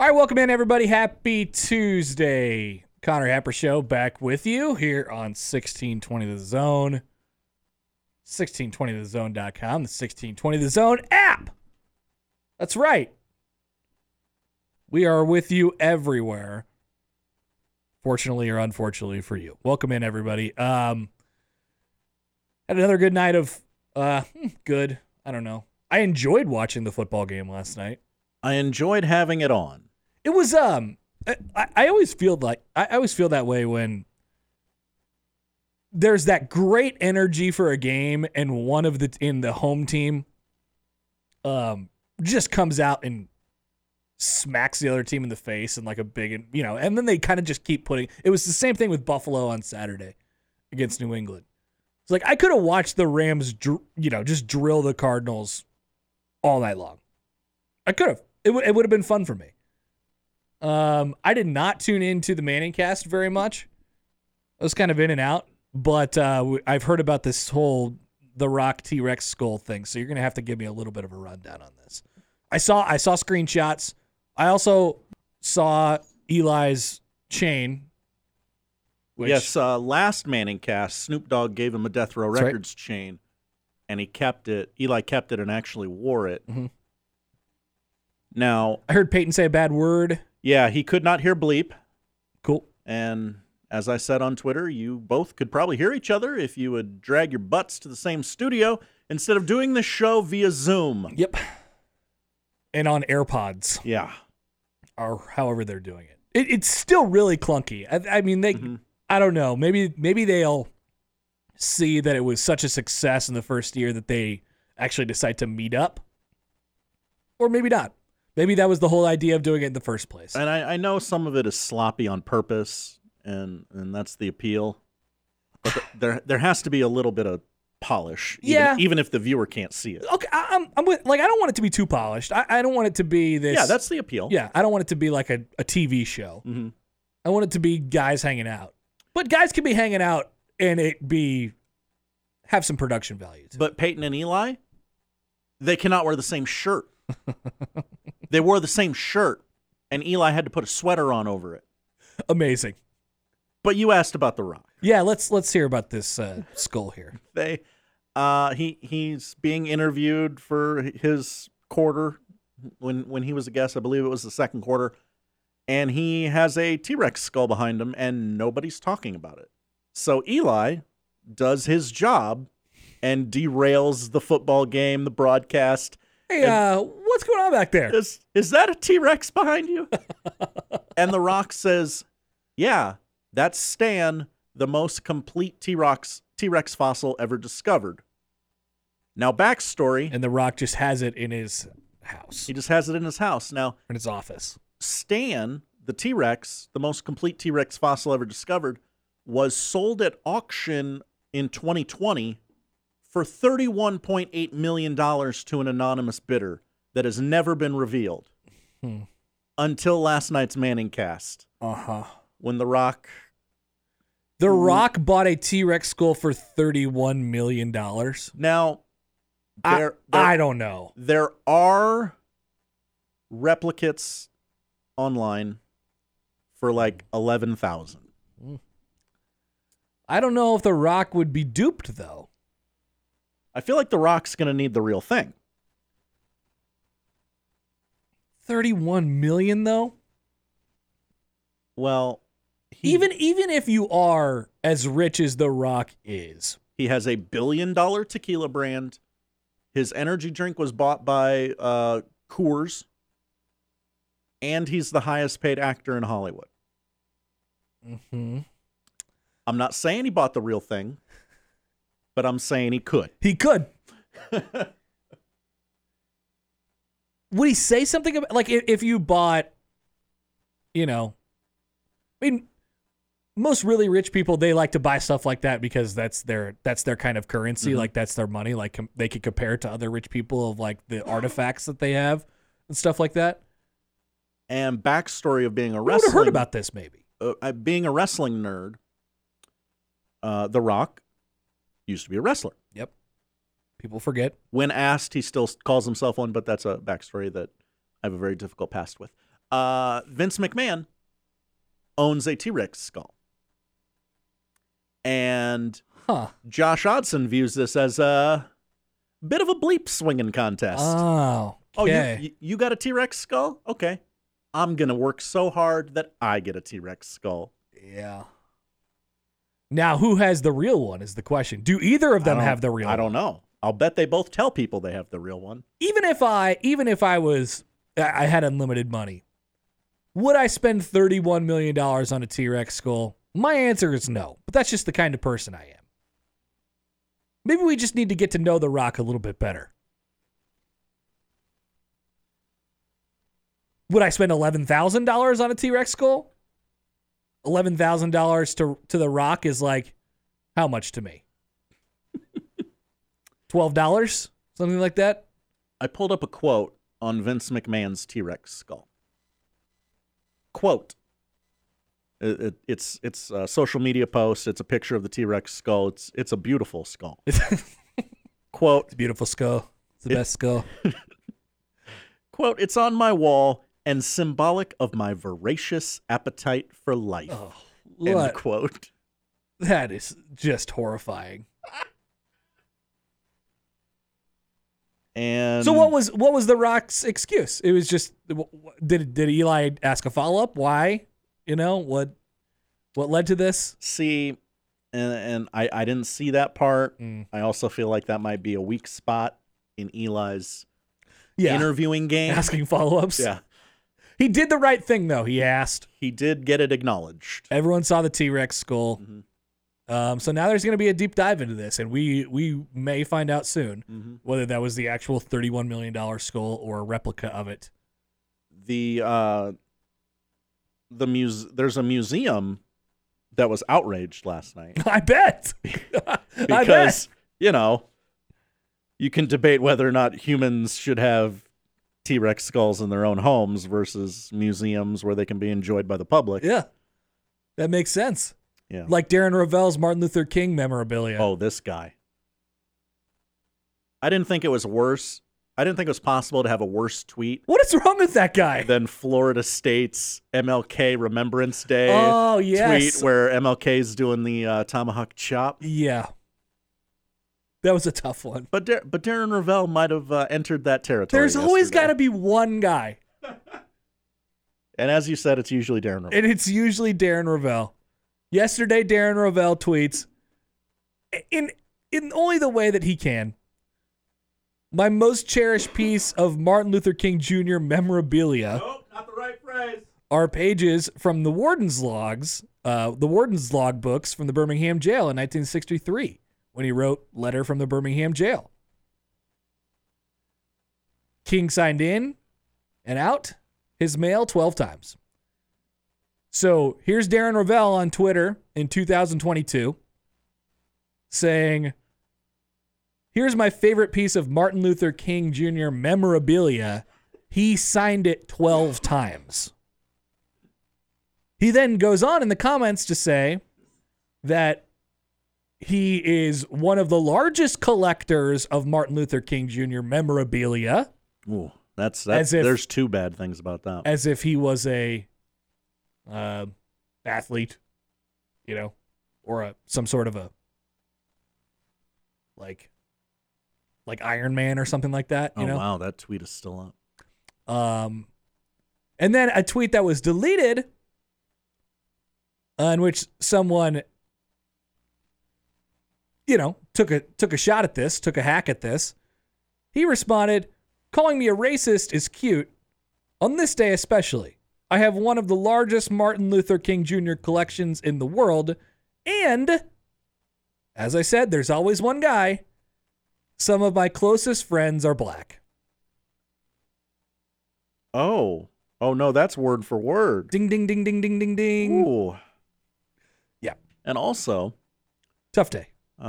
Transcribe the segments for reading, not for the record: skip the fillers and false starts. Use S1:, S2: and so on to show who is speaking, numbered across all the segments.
S1: All right, welcome in, everybody. Happy Tuesday. Connor Happer Show back with you here on 1620 The Zone. 1620thezone.com, the 1620 The Zone app. That's right. We are with you everywhere. Fortunately or unfortunately for you. Welcome in, everybody. Had another good night of good. I don't know. I enjoyed watching the football game last night.
S2: I enjoyed having it on.
S1: It was I always feel like I always feel that way when there's that great energy for a game and one of the home team just comes out and smacks the other team in the face and like a big, and then they kind of just keep putting. It was the same thing with Buffalo on Saturday against New England. It's like I could have watched the Rams just drill the Cardinals all night long. I could have. It would have been fun for me. I did not tune into the Manning cast very much. I was kind of in and out, but I've heard about this whole The Rock T-Rex skull thing, so you're going to have to give me a little bit of a rundown on this. I saw screenshots. I also saw Eli's chain.
S2: Yes, last Manning cast, Snoop Dogg gave him a Death Row Records chain, and he kept it. Eli kept it and actually wore it.
S1: Mm-hmm.
S2: Now,
S1: I heard Peyton say a bad word.
S2: Yeah, he could not hear bleep.
S1: Cool.
S2: And as I said on Twitter, you both could probably hear each other if you would drag your butts to the same studio instead of doing the show via Zoom.
S1: Yep. And on AirPods.
S2: Yeah.
S1: Or however they're doing it. It's still really clunky. I mean, they. Mm-hmm. I don't know. Maybe they'll see that it was such a success in the first year that they actually decide to meet up. Or maybe not. Maybe that was the whole idea of doing it in the first place.
S2: And I know some of it is sloppy on purpose, and that's the appeal. But there has to be a little bit of polish, even if the viewer can't see it.
S1: Okay, I'm with, I don't want it to be too polished. I don't want it to be this.
S2: Yeah, that's the appeal.
S1: Yeah, I don't want it to be like a TV show.
S2: Mm-hmm.
S1: I want it to be guys hanging out. But guys can be hanging out and have some production value.
S2: But Peyton and Eli, they cannot wear the same shirt. They wore the same shirt, and Eli had to put a sweater on over it.
S1: Amazing.
S2: But you asked about The Rock.
S1: Yeah, let's hear about this skull here.
S2: He's being interviewed for his quarter when he was a guest. I believe it was the second quarter, and he has a T-Rex skull behind him, and nobody's talking about it. So Eli does his job and derails the football game, the broadcast.
S1: Hey, what's going on back there?
S2: Is that a T-Rex behind you? And The Rock says, yeah, that's Stan, the most complete T-Rex fossil ever discovered. Now, backstory.
S1: And The Rock just has it in his house.
S2: He just has it in his house. Now,
S1: in his office.
S2: Stan, the T-Rex, the most complete T-Rex fossil ever discovered, was sold at auction in 2020 for $31.8 million to an anonymous bidder that has never been revealed until last night's Manning cast.
S1: Uh-huh.
S2: When The Rock...
S1: The Rock bought a T-Rex skull for $31 million.
S2: Now,
S1: I don't know.
S2: There are replicates online for like $11,000.
S1: I don't know if The Rock would be duped, though.
S2: I feel like The Rock's going to need the real thing.
S1: 31 million, though?
S2: Well,
S1: even if you are as rich as The Rock is.
S2: He has a $1 billion tequila brand. His energy drink was bought by Coors. And he's the highest paid actor in Hollywood.
S1: Mm-hmm.
S2: I'm not saying he bought the real thing, but I'm saying he could.
S1: He could. Would he say something about, like, if you bought, I mean, most really rich people, they like to buy stuff like that because that's their kind of currency. Mm-hmm. Like, that's their money. Like, they could compare it to other rich people of, like, the artifacts that they have and stuff like that.
S2: And backstory of being a wrestling...
S1: I would have heard about this, maybe.
S2: Being a wrestling nerd, The Rock used to be a wrestler.
S1: Yep. People forget.
S2: When asked, he still calls himself one, but that's a backstory that I have a very difficult past with. Vince McMahon owns a T-Rex skull. And Josh Odson views this as a bit of a bleep swinging contest.
S1: Oh, okay.
S2: Oh, you got a T-Rex skull? Okay. I'm going to work so hard that I get a T-Rex skull.
S1: Yeah. Now, who has the real one is the question. Do either of them have the real one?
S2: I don't know. I'll bet they both tell people they have the real one.
S1: Even if I had unlimited money, would I spend $31 million on a T-Rex skull? My answer is no, but that's just the kind of person I am. Maybe we just need to get to know The Rock a little bit better. Would I spend $11,000 on a T-Rex skull? $11,000 to The Rock is like, how much to me? $12? Something like that?
S2: I pulled up a quote on Vince McMahon's T-Rex skull. Quote. It's a social media post. It's a picture of the T-Rex skull. It's a beautiful skull. Quote.
S1: It's a beautiful skull. It's the best skull.
S2: Quote, it's on my wall and symbolic of my voracious appetite for life.
S1: Oh,
S2: end quote.
S1: That is just horrifying.
S2: And
S1: so what was The Rock's excuse? It was just, did Eli ask a follow-up? Why? You know, what led to this?
S2: See, and I didn't see that part. I also feel like that might be a weak spot in Eli's interviewing game.
S1: Asking follow-ups.
S2: Yeah.
S1: He did the right thing, though. He asked.
S2: He did get it acknowledged.
S1: Everyone saw the T-Rex skull. Mm-hmm. So now there's going to be a deep dive into this, and we may find out soon whether that was the actual $31 million skull or a replica of it.
S2: There's a museum that was outraged last night.
S1: I bet.
S2: Because, you know, you can debate whether or not humans should have T-Rex skulls in their own homes versus museums where they can be enjoyed by the public.
S1: Yeah. That makes sense.
S2: Yeah.
S1: Like Darren Rovell's Martin Luther King memorabilia.
S2: Oh, this guy. I didn't think it was worse. I didn't think it was possible to have a worse tweet.
S1: What is wrong with that guy?
S2: Than Florida State's MLK Remembrance Day tweet where MLK's doing the tomahawk chop.
S1: Yeah. That was a tough one.
S2: But Darren Rovell might have entered that territory.
S1: There's always got to be one guy.
S2: And as you said, it's usually Darren Rovell.
S1: And it's usually Darren Rovell. Yesterday, Darren Rovell tweets, in only the way that he can, my most cherished piece of Martin Luther King Jr. memorabilia.
S2: Nope, not the right phrase.
S1: Are pages from the Warden's logs, the Warden's log books from the Birmingham jail in 1963. When he wrote Letter from the Birmingham Jail. King signed in and out his mail 12 times. So here's Darren Rovell on Twitter in 2022 saying, here's my favorite piece of Martin Luther King Jr. memorabilia. He signed it 12 times. He then goes on in the comments to say that he is one of the largest collectors of Martin Luther King Jr. memorabilia.
S2: Ooh, there's two bad things about that.
S1: As if he was a athlete, you know, or some sort of a like Iron Man or something like that. You know?
S2: Wow, that tweet is still
S1: up. And then a tweet that was deleted, in which someone, you know, took a shot at this, took a hack at this. He responded, calling me a racist is cute. On this day especially, I have one of the largest Martin Luther King Jr. collections in the world. And, as I said, there's always one guy. Some of my closest friends are black.
S2: Oh no, that's word for word.
S1: Ding, ding, ding, ding, ding, ding, ding.
S2: Ooh.
S1: Yeah.
S2: And also,
S1: tough day.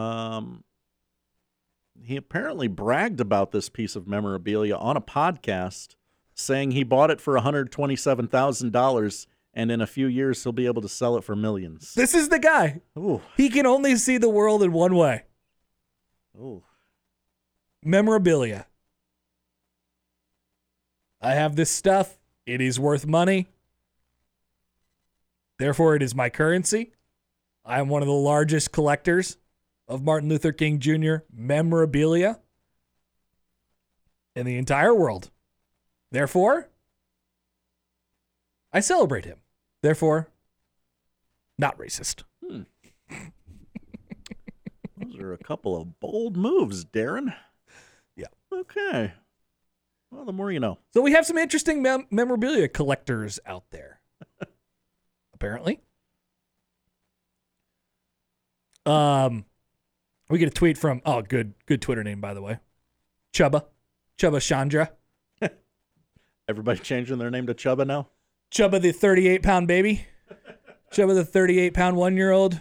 S2: He apparently bragged about this piece of memorabilia on a podcast, saying he bought it for $127,000, and in a few years he'll be able to sell it for millions.
S1: This is the guy.
S2: Ooh.
S1: He can only see the world in one way.
S2: Ooh.
S1: Memorabilia. I have this stuff. It is worth money. Therefore, it is my currency. I am one of the largest collectors of Martin Luther King Jr. memorabilia in the entire world. Therefore, I celebrate him. Therefore, not racist.
S2: Those are a couple of bold moves, Darren.
S1: Yeah.
S2: Okay. Well, the more you know.
S1: So we have some interesting memorabilia collectors out there. Apparently. We get a tweet from, good Twitter name, by the way. Chubba Chandra.
S2: Everybody changing their name to Chubba now?
S1: Chubba the 38-pound baby. Chubba the 38-pound 1-year-old.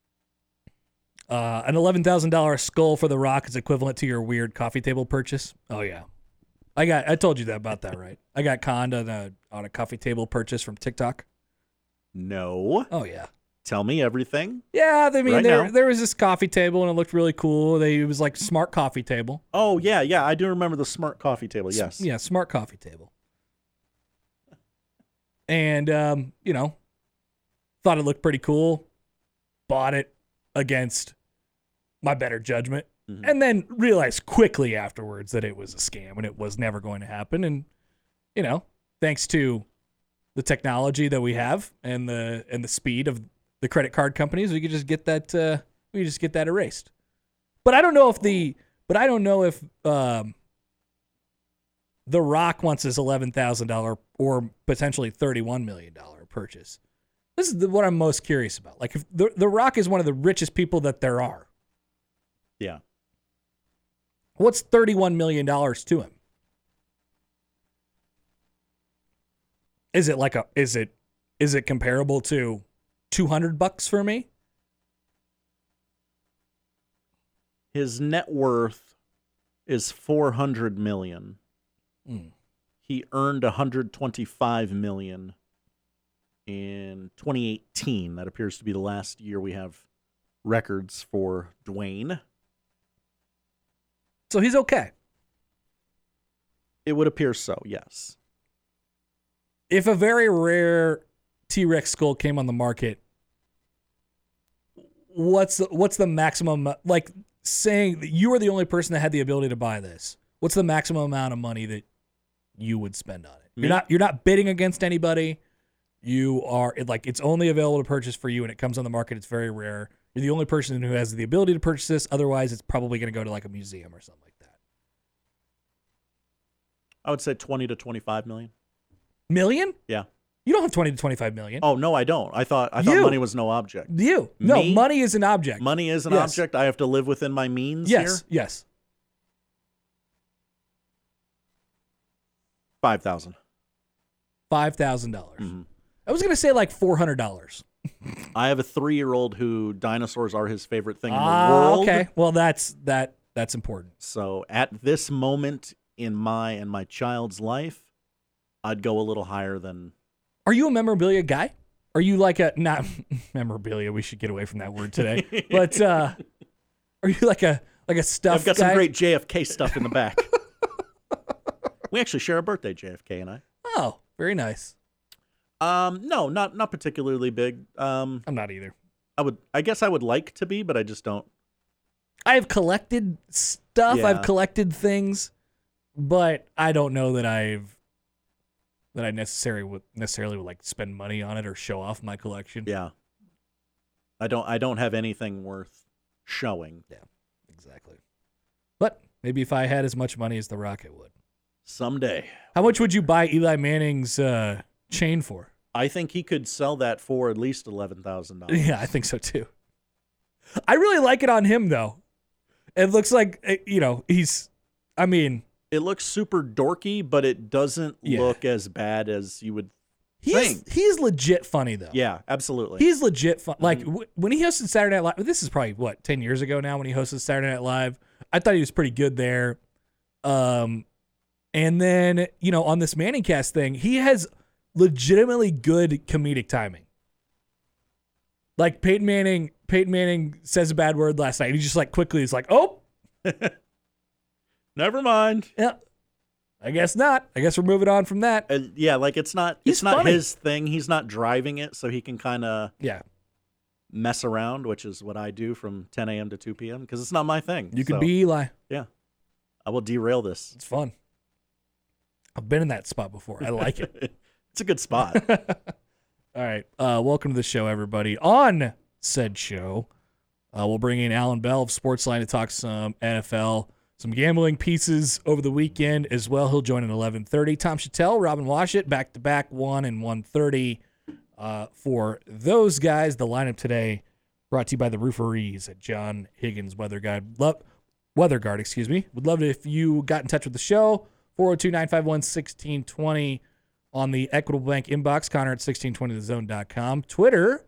S1: An $11,000 skull for The Rock is equivalent to your weird coffee table purchase. Oh, yeah. I told you about that, right? I got conned on a coffee table purchase from TikTok.
S2: No.
S1: Oh, yeah.
S2: Tell me everything.
S1: Yeah, I mean,
S2: Right
S1: there was this coffee table, and it looked really cool. It was like smart coffee table.
S2: Oh, yeah. I do remember the smart coffee table, yes.
S1: Yeah, smart coffee table. And, thought it looked pretty cool. Bought it against my better judgment. Mm-hmm. And then realized quickly afterwards that it was a scam and it was never going to happen. And, thanks to the technology that we have and the speed of the credit card companies, we could just get that erased. But I don't know if The Rock wants his $11,000 or potentially $31 million purchase. This is what I'm most curious about. Like, if the Rock is one of the richest people that there are.
S2: Yeah.
S1: What's $31 million to him? Is it comparable to $200 for me?
S2: His net worth is $400 million. He earned $125 million in 2018. That appears to be the last year we have records for Dwayne.
S1: So he's okay.
S2: It would appear so, yes.
S1: If a very rare T-Rex skull came on the market, what's the maximum, like saying that you are the only person that had the ability to buy this? What's the maximum amount of money that you would spend on it? You're not bidding against anybody. You are it's only available to purchase for you, and it comes on the market. It's very rare. You're the only person who has the ability to purchase this. Otherwise, it's probably going to go to like a museum or something like that.
S2: I would say 20 to 25 million.
S1: Million?
S2: Yeah.
S1: You don't have 20 to 25 million.
S2: Oh, no, I don't. I thought money was no object.
S1: No, money is an object.
S2: Money is an object. I have to live within my means here?
S1: Yes.
S2: 5,000.
S1: $5,000.
S2: Mm-hmm.
S1: I was going to say like $400.
S2: I have a 3-year-old who dinosaurs are his favorite thing in the world.
S1: Okay. Well, that's important.
S2: So at this moment in my child's life, I'd go a little higher than.
S1: Are you a memorabilia guy? Are you like not memorabilia? We should get away from that word today. But are you like a stuff?
S2: I've got
S1: guy?
S2: some great JFK stuff in the back. We actually share a birthday, JFK and I.
S1: Oh, very nice.
S2: No, not particularly big.
S1: I'm not either.
S2: I guess I would like to be, but I just don't.
S1: I have collected stuff.
S2: Yeah.
S1: I've collected things, but I don't know that I necessarily would like spend money on it or show off my collection.
S2: Yeah. I don't have anything worth showing.
S1: Yeah, exactly. But maybe if I had as much money as The Rock, I would.
S2: Someday.
S1: How much would you buy Eli Manning's chain for?
S2: I think he could sell that for at least $11,000.
S1: Yeah, I think so too. I really like it on him though. It looks like he's. I mean,
S2: it looks super dorky, but it doesn't look as bad as you would think.
S1: He's legit funny though.
S2: Yeah, absolutely.
S1: He's legit fun. Like when he hosted Saturday Night Live. This is probably 10 years ago now. When he hosted Saturday Night Live, I thought he was pretty good there. And then on this Manningcast thing, he has legitimately good comedic timing. Like Peyton Manning says a bad word last night. He just quickly is like, oh,
S2: never mind.
S1: Yeah. I guess not. I guess we're moving on from that.
S2: Yeah, like it's not
S1: He's funny.
S2: his thing. He's not driving it, so he can kind of
S1: Yeah.
S2: mess around, which is what I do from 10 a.m. to 2 p.m. because it's not my thing.
S1: You could
S2: So,
S1: be Eli.
S2: Yeah, I will derail this.
S1: It's fun. I've been in that spot before. I like it.
S2: It's a good spot.
S1: All right. Welcome to the show, everybody. On said show, we'll bring in Alan Bell of Sportsline to talk some NFL, some gambling pieces over the weekend as well. He'll join at 11:30. Tom Chattel, Robin Washut, back-to-back 1 and 1:30 for those guys. The lineup today brought to you by the Rooferees at John Higgins Weather Guard. WeatherGuard, excuse me. Would love it if you got in touch with the show. 402-951-1620 on the Equitable Bank inbox. Connor at 1620thezone.com. Twitter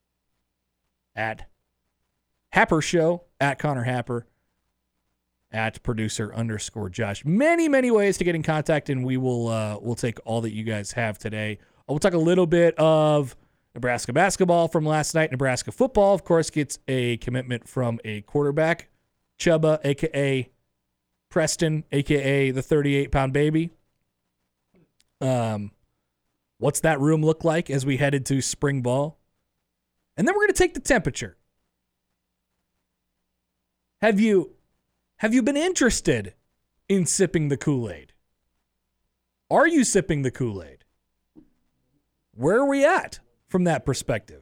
S1: at Happer Show, at Connor Happer, at producer_Josh. Many, many ways to get in contact, and we'll take all that you guys have today. We'll talk a little bit of Nebraska basketball from last night. Nebraska football, of course, gets a commitment from a quarterback, Chubba, a.k.a. Preston, a.k.a. the 38-pound baby. What's that room look like as we head into spring ball? And then we're going to take the temperature. Have you been interested in sipping the Kool-Aid? Are you sipping the Kool-Aid? Where are we at from that perspective?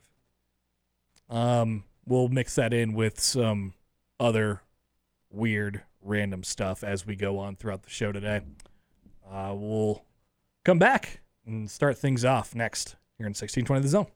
S1: We'll mix that in with some other weird, random stuff as we go on throughout the show today. We'll come back and start things off next here in 1620 The Zone.